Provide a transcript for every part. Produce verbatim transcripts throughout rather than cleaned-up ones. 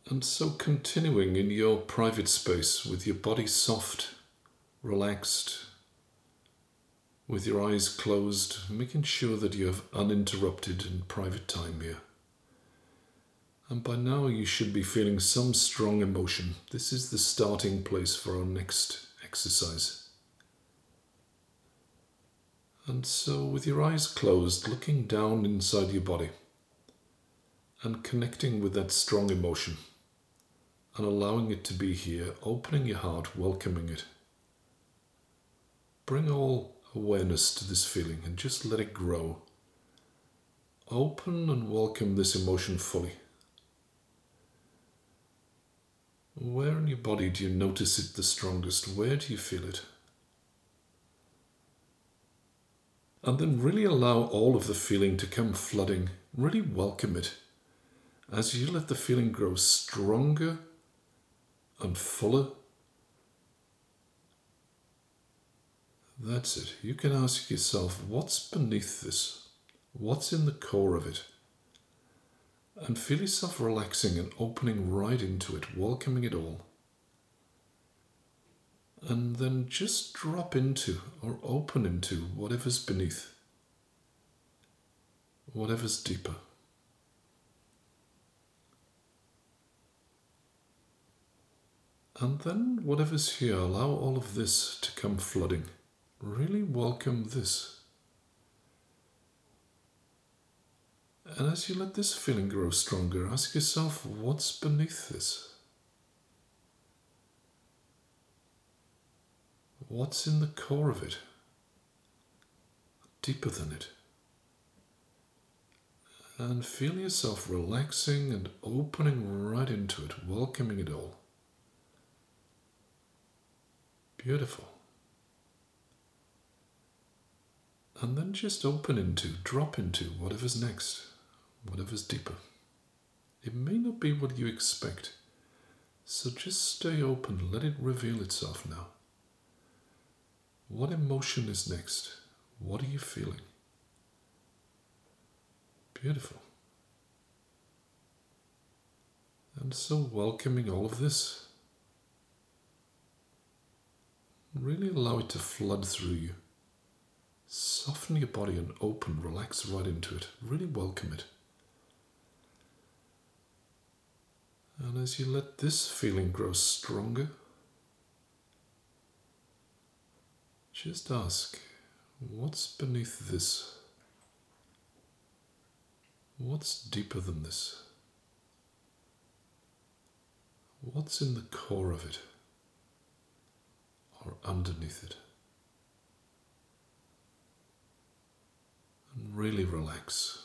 And so continuing in your private space with your body soft, relaxed, with your eyes closed, making sure that you have uninterrupted and private time here. And by now you should be feeling some strong emotion. This is the starting place for our next exercise. And so with your eyes closed, looking down inside your body and connecting with that strong emotion and allowing it to be here, opening your heart, welcoming it. Bring all awareness to this feeling and just let it grow. Open and welcome this emotion fully. Where in your body do you notice it the strongest? Where do you feel it? And then really allow all of the feeling to come flooding. Really welcome it. As you let the feeling grow stronger and fuller. That's it. You can ask yourself, what's beneath this? What's in the core of it? And feel yourself relaxing and opening right into it, welcoming it all. And then just drop into or open into whatever's beneath, whatever's deeper. And then whatever's here, allow all of this to come flooding. Really welcome this. And as you let this feeling grow stronger, ask yourself, what's beneath this? What's in the core of it? Deeper than it. And feel yourself relaxing and opening right into it, welcoming it all. Beautiful. And then just open into, drop into whatever's next. Whatever's deeper. It may not be what you expect, so just stay open, let it reveal itself now. What emotion is next? What are you feeling? Beautiful. And so welcoming all of this. Really allow it to flood through you. Soften your body and open, relax right into it. Really welcome it. And as you let this feeling grow stronger, just ask, what's beneath this? What's deeper than this? What's in the core of it? Or underneath it? And really relax.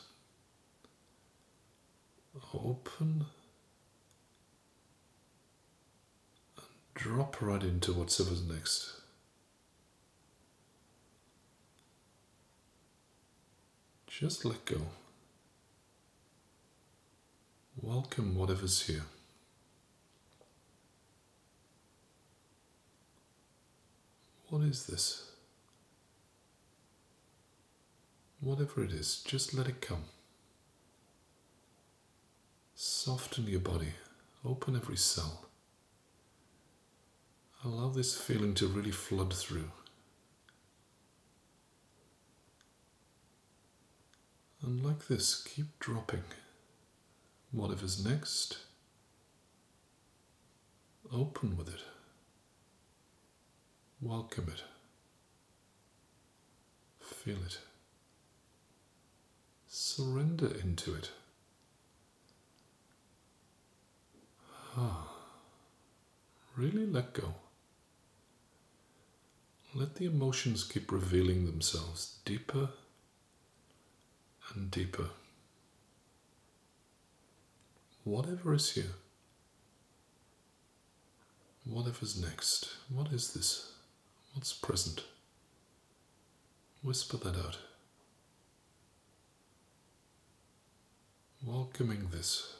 Open. Drop right into whatever's next. Just let go. Welcome whatever's here. What is this? Whatever it is, just let it come. Soften your body. Open every cell. Allow this feeling to really flood through. And like this, keep dropping. Whatever's next, open with it. Welcome it. Feel it. Surrender into it. Ah, really let go. Let the emotions keep revealing themselves deeper and deeper. Whatever is here, whatever's next, what is this? What's present? Whisper that out. Welcoming this.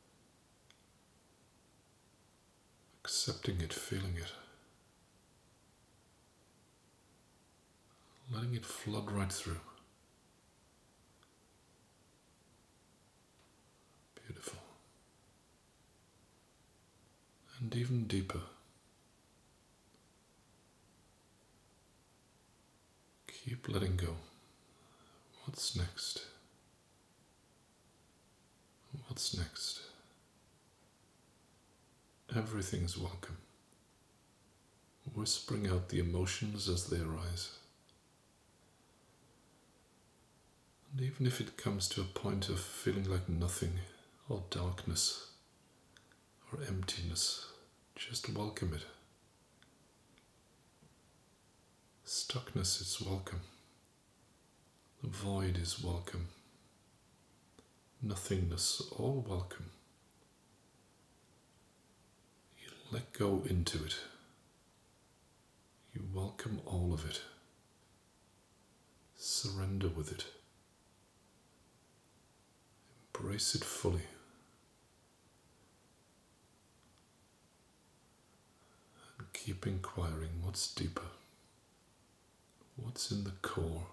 Accepting it, feeling it. Letting it flood right through. Beautiful. and even deeper. Keep letting go. What's next? What's next? Everything's welcome. Whispering out the emotions as they arise. And even if it comes to a point of feeling like nothing, or darkness, or emptiness, just welcome it. Stuckness is welcome. The void is welcome. Nothingness, all welcome. You let go into it. You welcome all of it. Surrender with it. Embrace it fully. And keep inquiring what's deeper. What's in the core?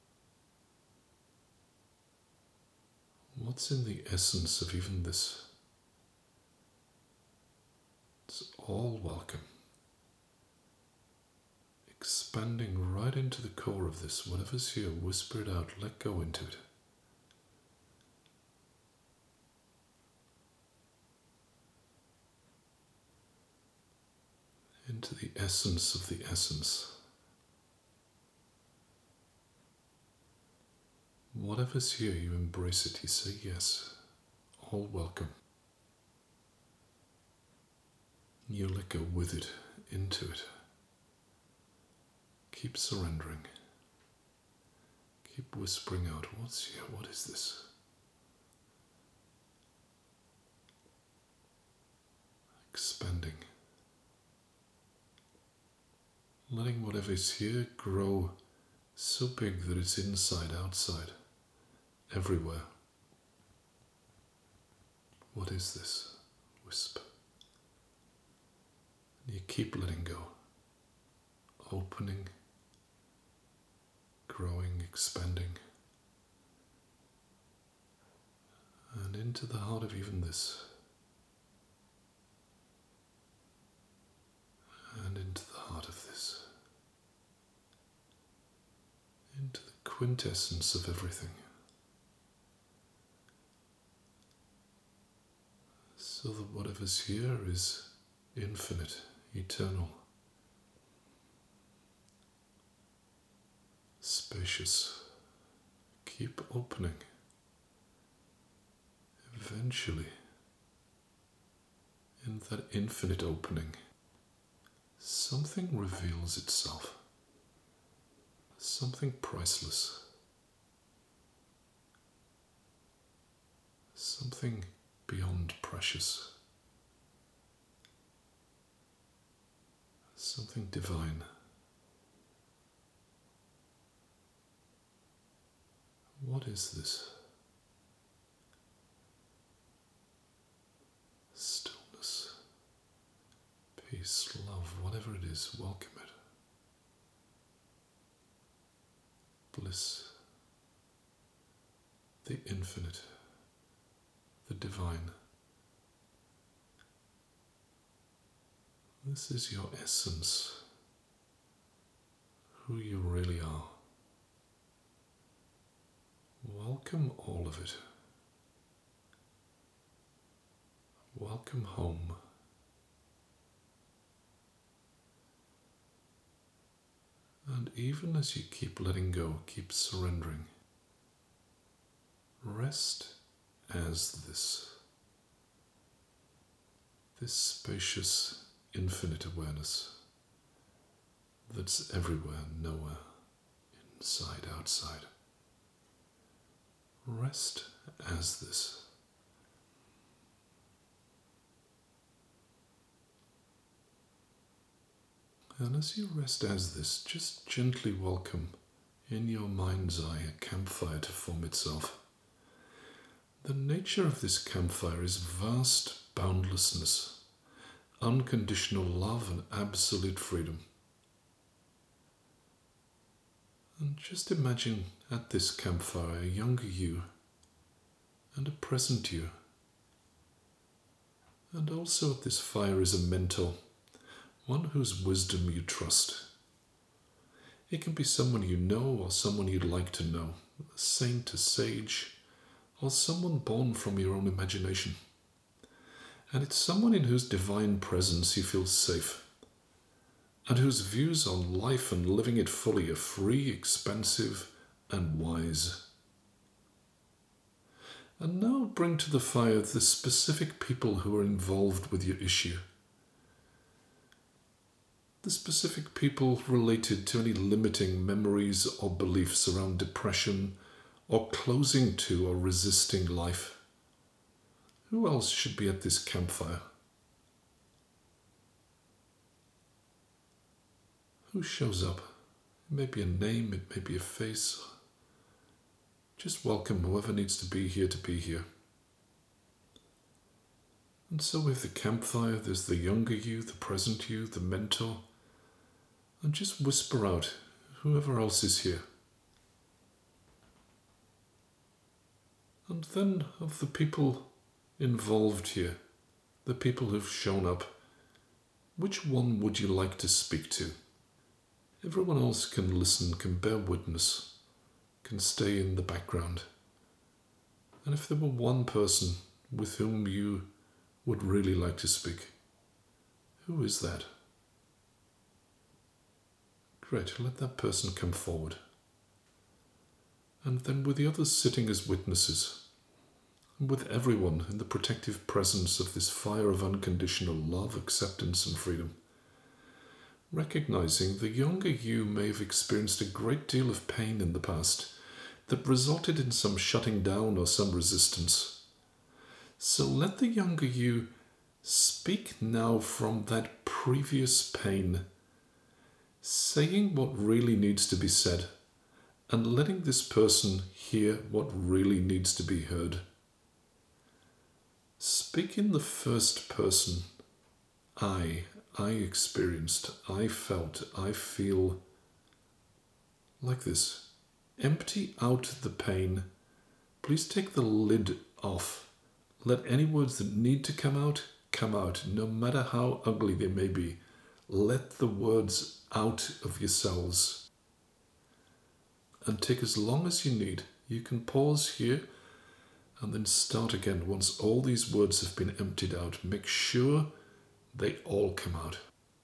What's in the essence of even this? It's all welcome. Expanding right into the core of this. Whatever's here, whisper it out, let go into it. Into the essence of the essence. Whatever's here, you embrace it, you say yes, all welcome. You let go with it, into it. Keep surrendering. Keep whispering out, what's here, what is this? Expanding. Letting whatever is here grow so big that it's inside, outside. Everywhere. What is this? Whisper. You keep letting go. Opening, growing, expanding. And into the heart of even this. And into the heart of this. Into the quintessence of everything. So that whatever's here is infinite, eternal, spacious. Keep opening. Eventually, in that infinite opening, something reveals itself. Something priceless. Something beyond precious. Something divine. What is this? Stillness, peace, love, whatever it is, welcome it. Bliss, the infinite, the divine. This is your essence, who you really are. Welcome all of it. Welcome home. And even as you keep letting go, keep surrendering, rest as this. This spacious, infinite awareness that's everywhere, nowhere, inside, outside. Rest as this. And as you rest as this, just gently welcome in your mind's eye a campfire to form itself. The nature of this campfire is vast boundlessness, unconditional love and absolute freedom. And just imagine at this campfire a younger you and a present you. And also at this fire is a mentor, one whose wisdom you trust. It can be someone you know or someone you'd like to know, a saint, a sage, or someone born from your own imagination. And it's someone in whose divine presence you feel safe, and whose views on life and living it fully are free, expansive, and wise. And now bring to the fire the specific people who are involved with your issue. The specific people related to any limiting memories or beliefs around depression or closing to or resisting life. Who else should be at this campfire? Who shows up? It may be a name, it may be a face. Just welcome whoever needs to be here to be here. And so with the campfire, there's the younger you, the present you, the mentor. And just whisper out whoever else is here. And then of the people involved here, the people who've shown up, which one would you like to speak to? Everyone else can listen, can bear witness, can stay in the background. And if there were one person with whom you would really like to speak, who is that? Great, let that person come forward. And then with the others sitting as witnesses, and with everyone in the protective presence of this fire of unconditional love, acceptance and freedom, recognizing the younger you may have experienced a great deal of pain in the past that resulted in some shutting down or some resistance. So let the younger you speak now from that previous pain, saying what really needs to be said, and letting this person hear what really needs to be heard. Speak in the first person. I, I experienced, I felt, I feel like this. Empty out the pain. Please take the lid off. Let any words that need to come out, come out, no matter how ugly they may be. Let the words out of yourselves. And take as long as you need. You can pause here and then start again once all these words have been emptied out. Make sure they all come out.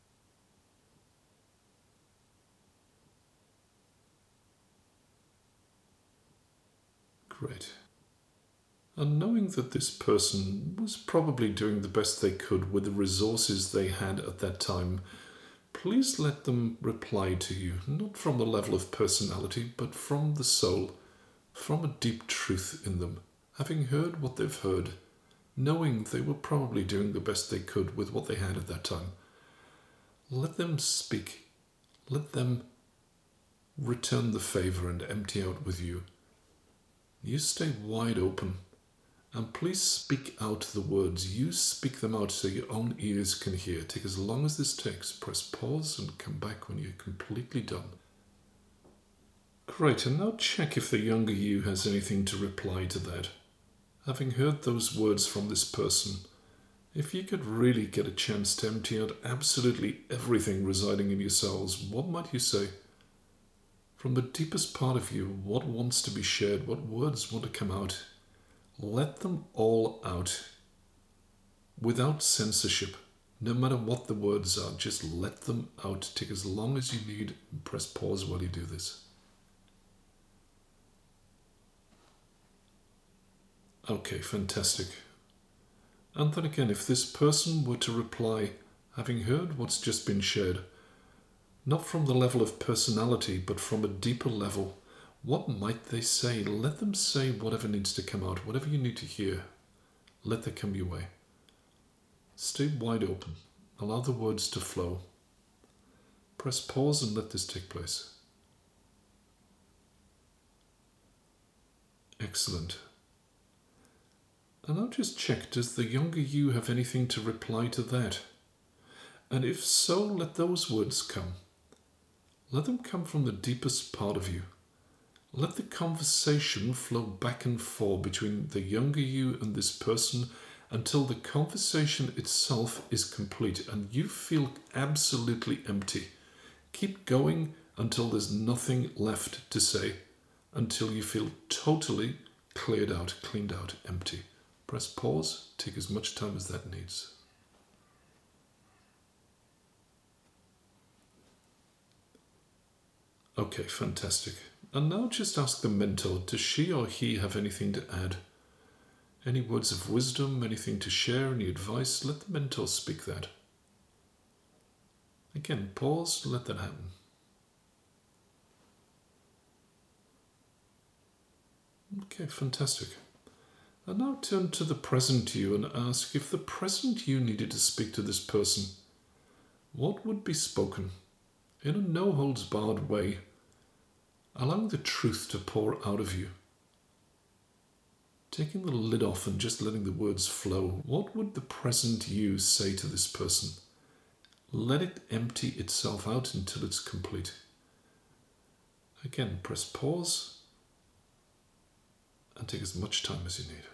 Great. And knowing that this person was probably doing the best they could with the resources they had at that time, please let them reply to you, not from the level of personality, but from the soul, from a deep truth in them, having heard what they've heard, knowing they were probably doing the best they could with what they had at that time. Let them speak. Let them return the favor and empty out with you. You stay wide open, and please speak out the words. You speak them out so your own ears can hear. Take as long as this takes. Press pause and come back when you're completely done. Great, and now check if the younger you has anything to reply to that. Having heard those words from this person, if you could really get a chance to empty out absolutely everything residing in yourselves, what might you say? From the deepest part of you, what wants to be shared, what words want to come out? Let them all out, without censorship. No matter what the words are, just let them out. Take as long as you need and press pause while you do this. Okay, fantastic. And then again, if this person were to reply, having heard what's just been shared, not from the level of personality, but from a deeper level, what might they say? Let them say whatever needs to come out, whatever you need to hear. Let that come your way. Stay wide open. Allow the words to flow. Press pause and let this take place. Excellent. And now just check, does the younger you have anything to reply to that? And if so, let those words come. Let them come from the deepest part of you. Let the conversation flow back and forth between the younger you and this person, until the conversation itself is complete and you feel absolutely empty. Keep going until there's nothing left to say, until you feel totally cleared out, cleaned out, empty. Press pause, take as much time as that needs. Okay, fantastic. And now just ask the mentor, does she or he have anything to add? Any words of wisdom, anything to share, any advice? Let the mentor speak that. Again, pause, let that happen. Okay, fantastic. And now turn to the present you and ask, if the present you needed to speak to this person, what would be spoken in a no-holds-barred way, allowing the truth to pour out of you? Taking the lid off and just letting the words flow, what would the present you say to this person? Let it empty itself out until it's complete. Again, press pause and take as much time as you need.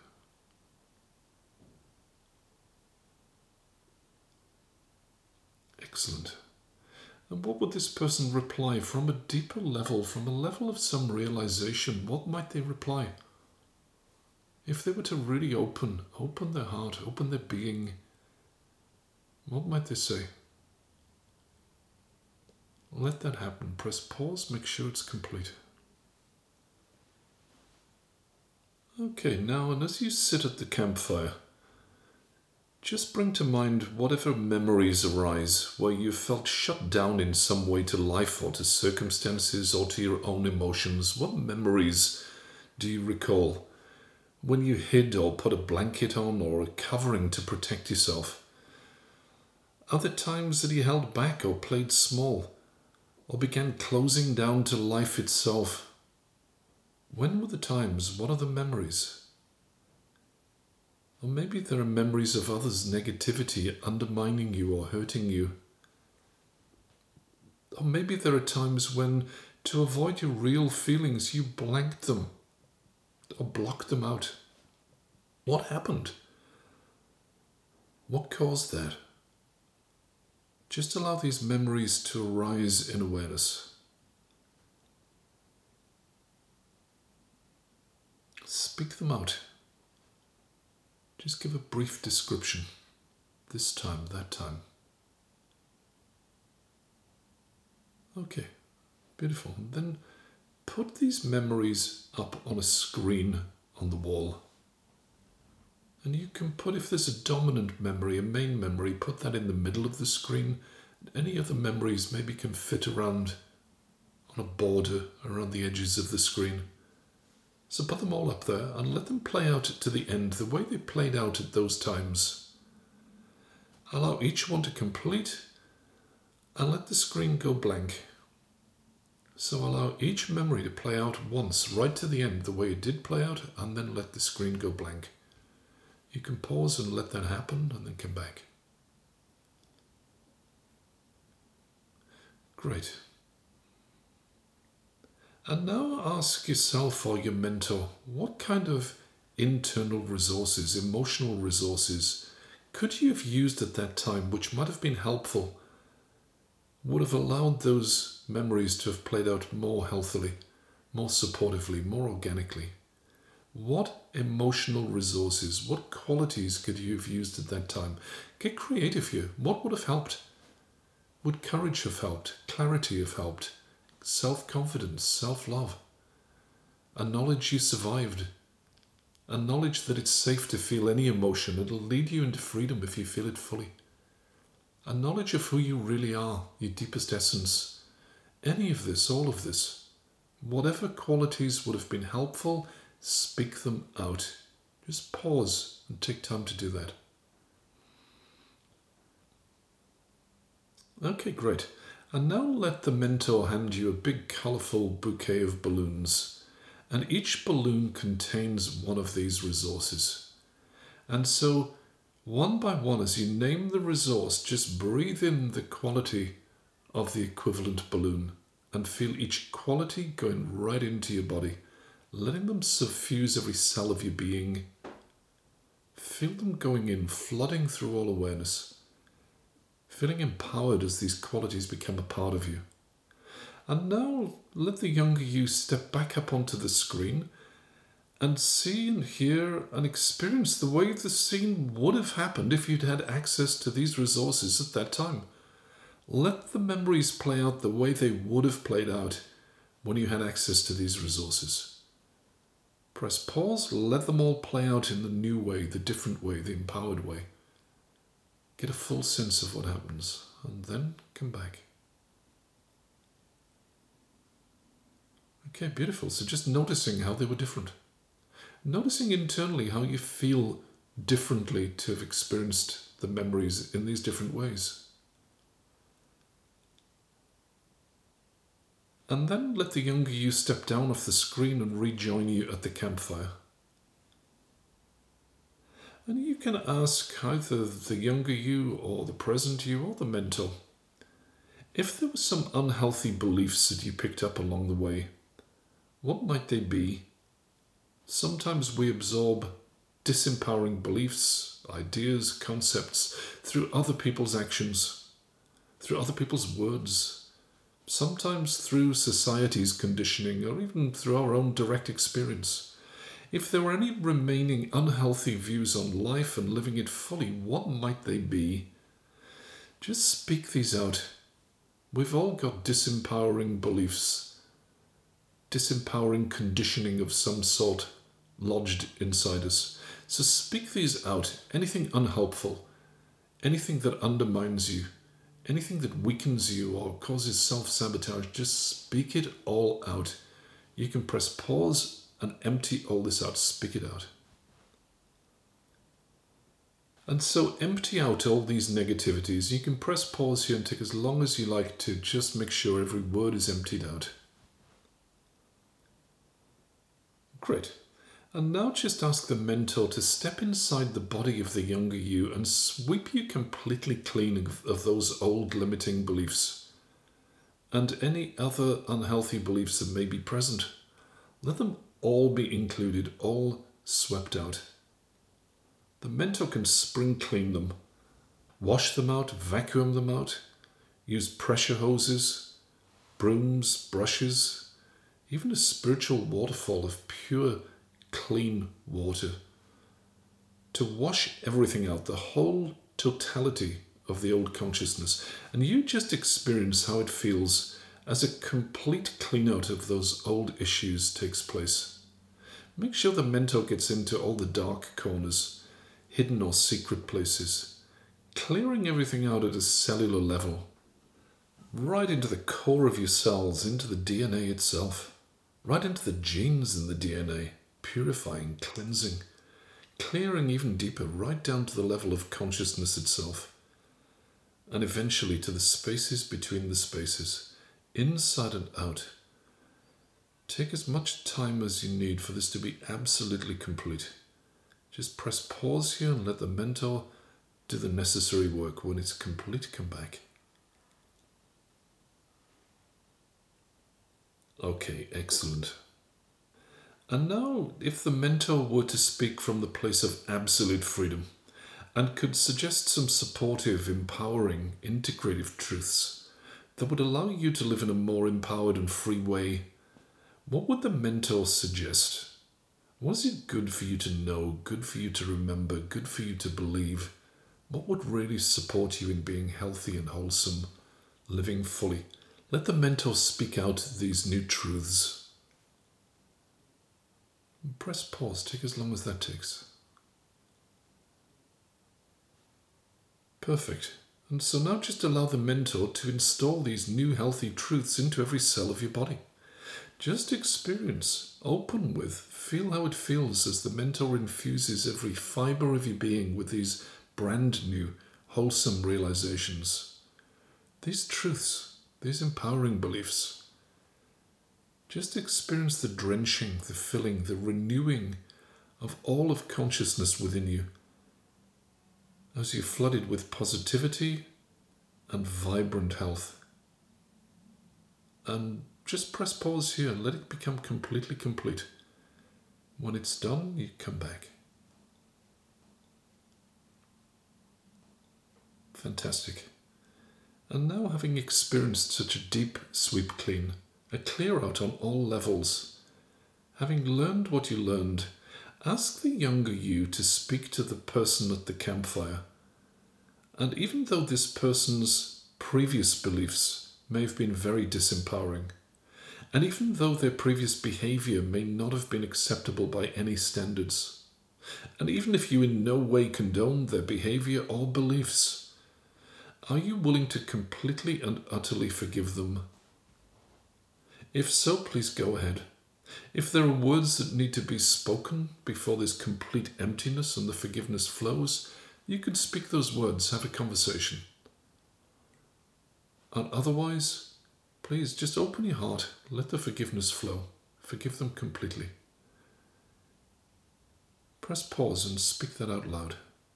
Excellent. And what would this person reply from a deeper level, from a level of some realization? What might they reply? If they were to really open, open their heart, open their being, what might they say? Let that happen. Press pause, make sure it's complete. Okay, now, and as you sit at the campfire, just bring to mind whatever memories arise where you felt shut down in some way to life or to circumstances or to your own emotions. What memories do you recall when you hid or put a blanket on or a covering to protect yourself? Are there times that you held back or played small or began closing down to life itself? When were the times? What are the memories? Or maybe there are memories of others' negativity undermining you or hurting you. Or maybe there are times when, to avoid your real feelings, you blanked them or blocked them out. What happened? What caused that? Just allow these memories to arise in awareness. Speak them out. Just give a brief description. This time, that time. Okay, beautiful. And then put these memories up on a screen on the wall. And you can put, if there's a dominant memory, a main memory, put that in the middle of the screen. Any other memories maybe can fit around on a border, around the edges of the screen. So put them all up there and let them play out to the end, the way they played out at those times. Allow each one to complete and let the screen go blank. So allow each memory to play out once, right to the end, the way it did play out, and then let the screen go blank. You can pause and let that happen and then come back. Great. And now ask yourself or your mentor, what kind of internal resources, emotional resources, could you have used at that time which might have been helpful, would have allowed those memories to have played out more healthily, more supportively, more organically? What emotional resources, what qualities could you have used at that time? Get creative here. What would have helped? Would courage have helped? Clarity have helped? Self-confidence, self-love, a knowledge you survived, a knowledge that it's safe to feel any emotion. It'll lead you into freedom if you feel it fully. A knowledge of who you really are, your deepest essence. Any of this, all of this, whatever qualities would have been helpful, speak them out. Just pause and take time to do that. Okay, great. And now let the mentor hand you a big colourful bouquet of balloons. And each balloon contains one of these resources. And so, one by one, as you name the resource, just breathe in the quality of the equivalent balloon and feel each quality going right into your body, letting them suffuse every cell of your being. Feel them going in, flooding through all awareness, feeling empowered as these qualities become a part of you. And now let the younger you step back up onto the screen and see and hear and experience the way the scene would have happened if you'd had access to these resources at that time. Let the memories play out the way they would have played out when you had access to these resources. Press pause, let them all play out in the new way, the different way, the empowered way. Get a full sense of what happens, and then come back. Okay, beautiful. So just noticing how they were different. Noticing internally how you feel differently to have experienced the memories in these different ways. And then let the younger you step down off the screen and rejoin you at the campfire. And you can ask either the younger you or the present you or the mentor, if there were some unhealthy beliefs that you picked up along the way, what might they be? Sometimes we absorb disempowering beliefs, ideas, concepts through other people's actions, through other people's words, sometimes through society's conditioning or even through our own direct experience. If there were any remaining unhealthy views on life and living it fully, what might they be? Just speak these out. We've all got disempowering beliefs, disempowering conditioning of some sort lodged inside us. So speak these out. Anything unhelpful, anything that undermines you, anything that weakens you or causes self-sabotage, just speak it all out. You can press pause and empty all this out. Speak it out. And so empty out all these negativities. You can press pause here and take as long as you like to just make sure every word is emptied out. Great. And now just ask the mentor to step inside the body of the younger you and sweep you completely clean of, of those old limiting beliefs and any other unhealthy beliefs that may be present. Let them all be included, all swept out. The mentor can spring clean them, wash them out, vacuum them out, use pressure hoses, brooms, brushes, even a spiritual waterfall of pure clean water to wash everything out, the whole totality of the old consciousness. And you just experience how it feels as a complete clean out of those old issues takes place. Make sure the mentor gets into all the dark corners, hidden or secret places, clearing everything out at a cellular level, right into the core of your cells, into the D N A itself, right into the genes in the D N A. Purifying, cleansing, clearing even deeper, right down to the level of consciousness itself, and eventually to the spaces between the spaces, inside and out. Take as much time as you need for this to be absolutely complete. Just press pause here and let the mentor do the necessary work. When it's complete, come back. Okay, excellent. And now, if the mentor were to speak from the place of absolute freedom and could suggest some supportive, empowering, integrative truths that would allow you to live in a more empowered and free way, what would the mentor suggest? What is it good for you to know, good for you to remember, good for you to believe? What would really support you in being healthy and wholesome, living fully? Let the mentor speak out these new truths. Press pause, take as long as that takes. Perfect. And so now just allow the mentor to install these new healthy truths into every cell of your body. Just experience, open with, feel how it feels as the mentor infuses every fiber of your being with these brand new, wholesome realizations. These truths, these empowering beliefs. Just experience the drenching, the filling, the renewing of all of consciousness within you as you're flooded with positivity and vibrant health. And just press pause here, let it become completely complete. When it's done, you come back. Fantastic. And now, having experienced such a deep sweep clean, a clear out on all levels, having learned what you learned, ask the younger you to speak to the person at the campfire. And even though this person's previous beliefs may have been very disempowering, and even though their previous behavior may not have been acceptable by any standards, and even if you in no way condone their behavior or beliefs, are you willing to completely and utterly forgive them? If so, please go ahead. If there are words that need to be spoken before there's complete emptiness and the forgiveness flows, you can speak those words, have a conversation. And otherwise, please just open your heart, let the forgiveness flow. Forgive them completely. Press pause and speak that out loud.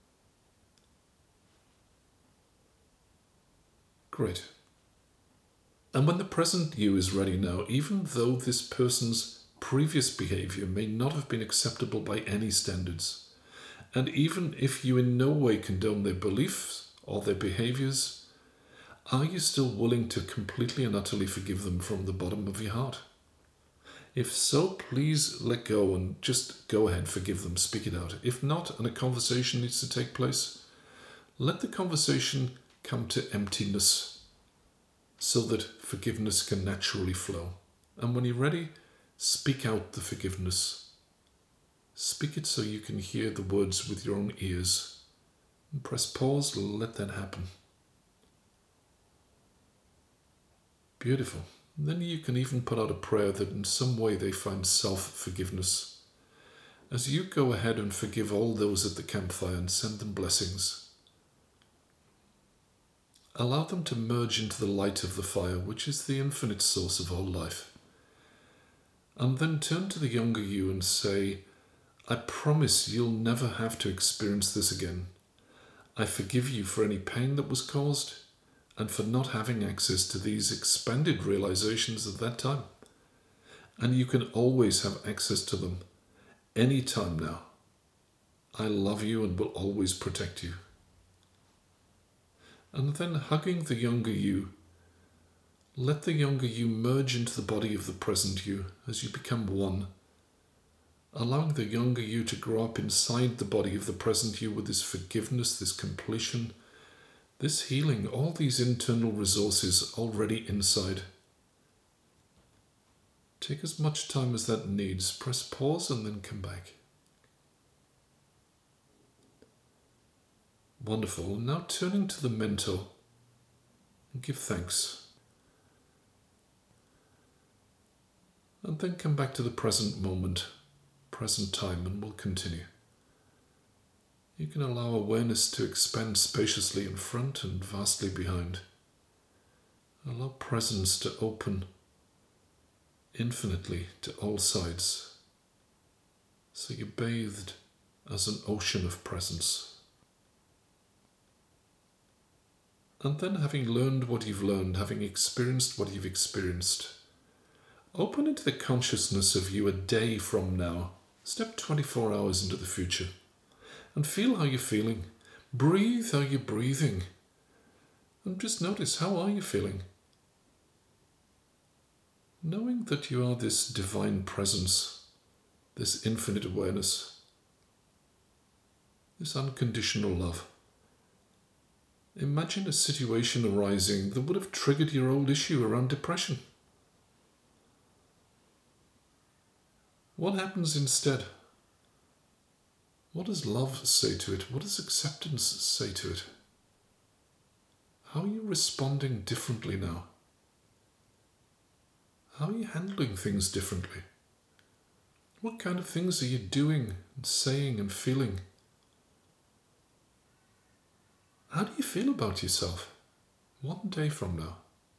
Great. And when the present you is ready now, even though this person's previous behavior may not have been acceptable by any standards, and even if you in no way condone their beliefs or their behaviors, are you still willing to completely and utterly forgive them from the bottom of your heart? If so, please let go and just go ahead, forgive them, speak it out. If not, and a conversation needs to take place, let the conversation come to emptiness so that forgiveness can naturally flow. And when you're ready, speak out the forgiveness. Speak it so you can hear the words with your own ears. And press pause, let that happen. Beautiful. Then you can even put out a prayer that in some way they find self-forgiveness. As you go ahead and forgive all those at the campfire and send them blessings, allow them to merge into the light of the fire, which is the infinite source of all life. And then turn to the younger you and say, I promise you'll never have to experience this again. I forgive you for any pain that was caused, and for not having access to these expanded realizations at that time. And you can always have access to them, any time now. I love you and will always protect you. And then hugging the younger you, let the younger you merge into the body of the present you as you become one, allowing the younger you to grow up inside the body of the present you with this forgiveness, this completion, this healing, all these internal resources already inside. Take as much time as that needs. Press pause and then come back. Wonderful. Now turning to the mentor, and give thanks. And then come back to the present moment, present time, and we'll continue. You can allow awareness to expand spaciously in front and vastly behind. Allow presence to open infinitely to all sides, so you're bathed as an ocean of presence. And then, having learned what you've learned, having experienced what you've experienced, open into the consciousness of you a day from now. Step twenty-four hours into the future. And feel how you're feeling. Breathe how you're breathing. And just notice, how are you feeling? Knowing that you are this divine presence, this infinite awareness, this unconditional love. Imagine a situation arising that would have triggered your old issue around depression. What happens instead? What does love say to it? What does acceptance say to it? How are you responding differently now? How are you handling things differently? What kind of things are you doing and saying and feeling? How do you feel about yourself one day from now?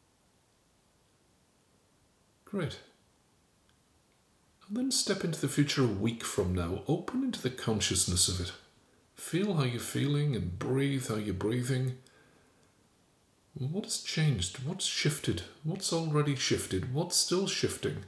Great. And then step into the future a week from now. Open into the consciousness of it. Feel how you're feeling and breathe how you're breathing. What has changed? What's shifted? What's already shifted? What's still shifting?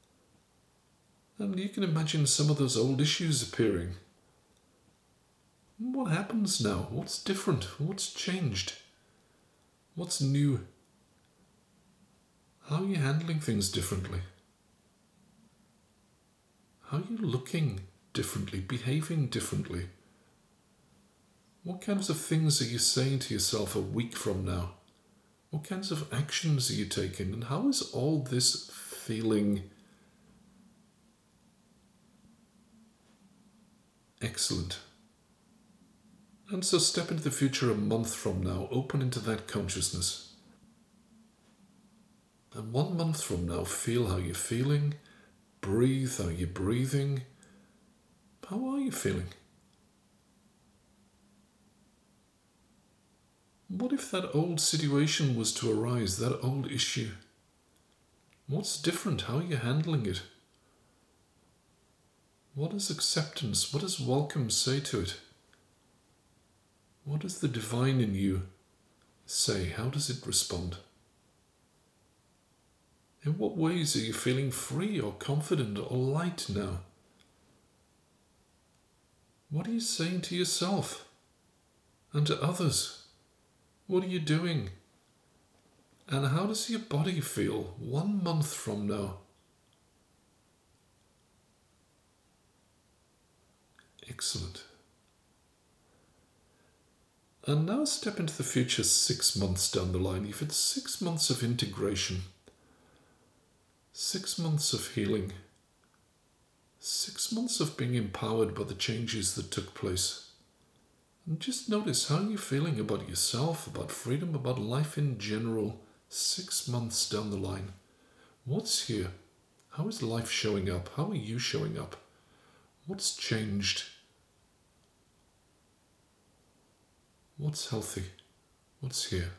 And you can imagine some of those old issues appearing. What happens now? What's different? What's changed? What's new? How are you handling things differently? How are you looking differently, behaving differently? What kinds of things are you saying to yourself a week from now? What kinds of actions are you taking? And how is all this feeling excellent? And so step into the future a month from now, open into that consciousness. And one month from now, feel how you're feeling, breathe how you're breathing. How are you feeling? What if that old situation was to arise, that old issue? What's different? How are you handling it? What does acceptance, what does welcome say to it? What does the divine in you say? How does it respond? In what ways are you feeling free or confident or light now? What are you saying to yourself and to others? What are you doing? And how does your body feel one month from now? Excellent. And now step into the future six months down the line. You've had six months of integration, six months of healing, six months of being empowered by the changes that took place. And just notice how you're feeling about yourself, about freedom, about life in general, six months down the line. What's here? How is life showing up? How are you showing up? What's changed? What's healthy? What's here?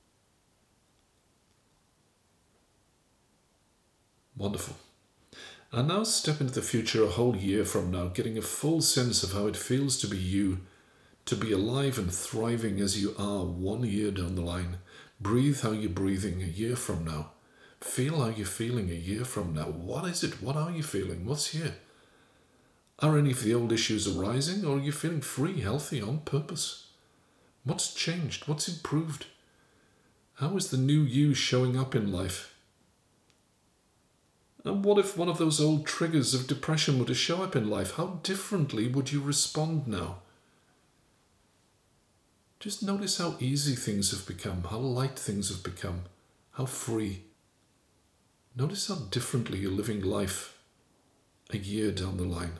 Wonderful. And now step into the future a whole year from now, getting a full sense of how it feels to be you, to be alive and thriving as you are one year down the line. Breathe how you're breathing a year from now. Feel how you're feeling a year from now. What is it? What are you feeling? What's here? Are any of the old issues arising, or are you feeling free, healthy, on purpose? What's changed? What's improved? How is the new you showing up in life? And what if one of those old triggers of depression were to show up in life? How differently would you respond now? Just notice how easy things have become, how light things have become, how free. Notice how differently you're living life a year down the line.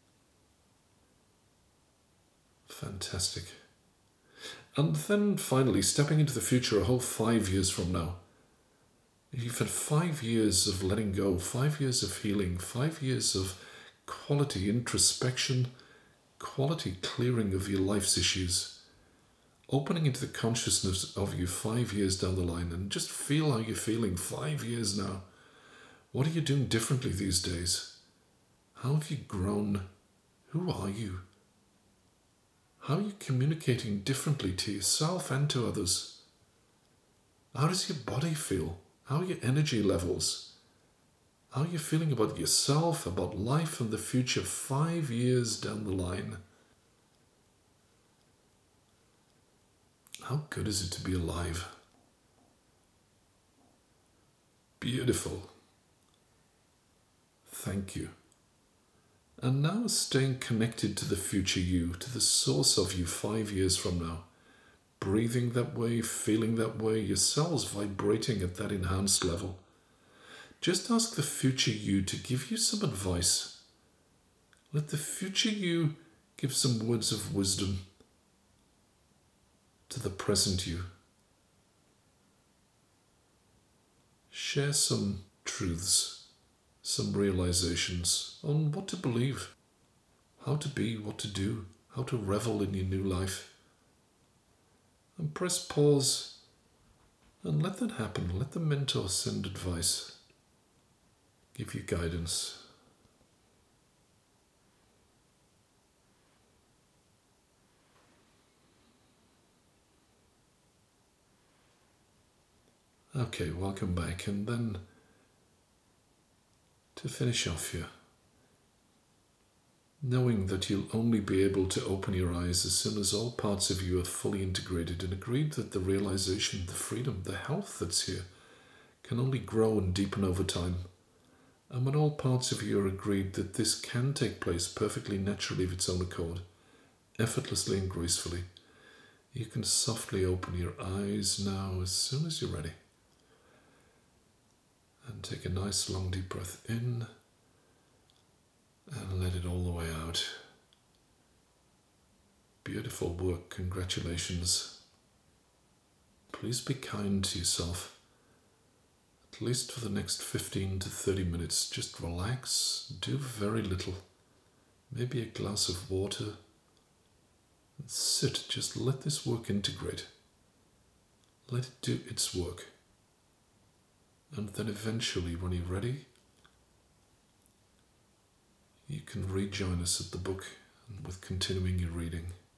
Fantastic. And then finally, stepping into the future a whole five years from now. You've had five years of letting go, five years of healing, five years of quality introspection, quality clearing of your life's issues, opening into the consciousness of you five years down the line, and just feel how you're feeling five years now. What are you doing differently these days? How have you grown? Who are you? How are you communicating differently to yourself and to others? How does your body feel? How are your energy levels? How are you feeling about yourself, about life and the future five years down the line? How good is it to be alive? Beautiful. Thank you. And now staying connected to the future you, to the source of you five years from now. Breathing that way, feeling that way, your cells vibrating at that enhanced level. Just ask the future you to give you some advice. Let the future you give some words of wisdom to the present you. Share some truths, some realizations on what to believe, how to be, what to do, how to revel in your new life. And press pause and let that happen. Let the mentor send advice, give you guidance. Okay, welcome back. And then to finish off here, knowing that you'll only be able to open your eyes as soon as all parts of you are fully integrated, and agreed that the realization, the freedom, the health that's here can only grow and deepen over time. And when all parts of you are agreed that this can take place perfectly naturally of its own accord, effortlessly and gracefully, you can softly open your eyes now as soon as you're ready. And take a nice long deep breath in and let it all the way out. Beautiful work, congratulations. Please be kind to yourself. At least for the next fifteen to thirty minutes, just relax, do very little. Maybe a glass of water. And sit, just let this work integrate. Let it do its work. And then eventually, when you're ready, you can rejoin us at the book with continuing your reading.